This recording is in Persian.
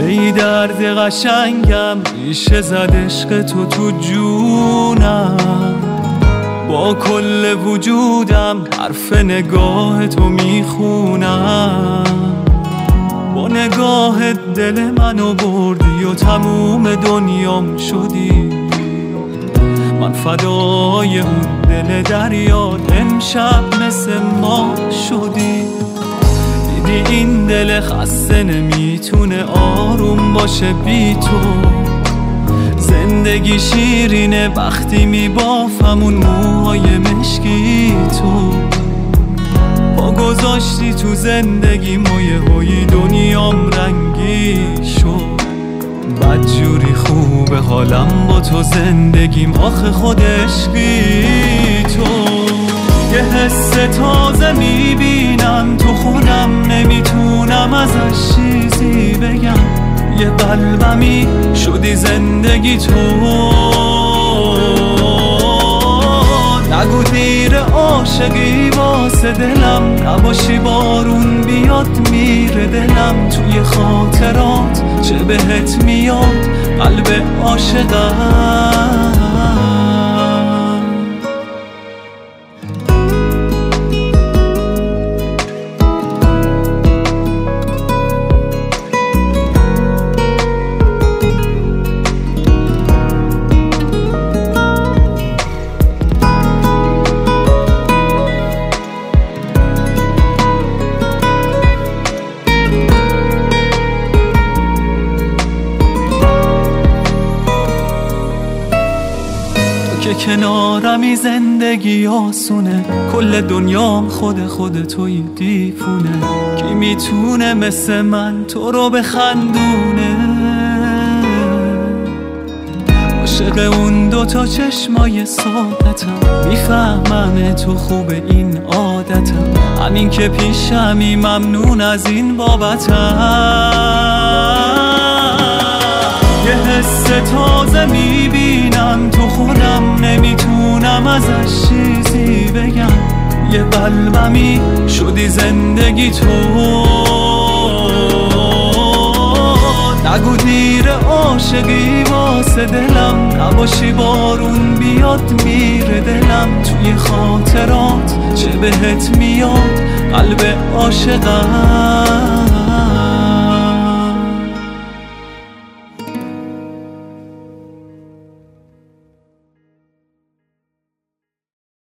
ای درد قشنگم ریشه زد عشق تو جونم، با کل وجودم حرف نگاه تو میخونم. با نگاهت دل منو بردی و تموم دنیام شدی، من فدای اون دل دریات امشب مثل ما شدی. دیدی این دل خسته نمیتونه آروم باشه بی تو، زندگی شیرینه وقتی میبافم اون موهای مشکی تو. پا گذاشتی تو زندگی مایه های دنیام رنگی شد، بدجوری خوبه حالم با تو زندگیم آخه خود عشقی تو. یه حس تازه میبینم تو خودم نمیتونم ازش چیزی بگم، یه قلبمی شدی زندگی تو. نگو دیر عاشقی واسه دلم، نباشی بارون بیاد میره دلم. توی خاطرات چه بهت میاد قلب عاشقم. که کنارمی زندگی آسونه، کل دنیام خود توی دیفونه. کی میتونه مثل من تو رو بخندونه؟ عاشق اون دوتا چشمای سادتم، میفهمم تو خوب این عادتم. همین که پیشمی ممنون از این بابتم. یه حس تازه میبینم تو خودم نمیتونم ازش چیزی بگم، یه قلبمی شدی زندگی تو. نگو دیر عاشقی واسه دلم، نباشی بارون بیاد میره دلم. توی خاطرات چه بهت میاد قلب عاشقم.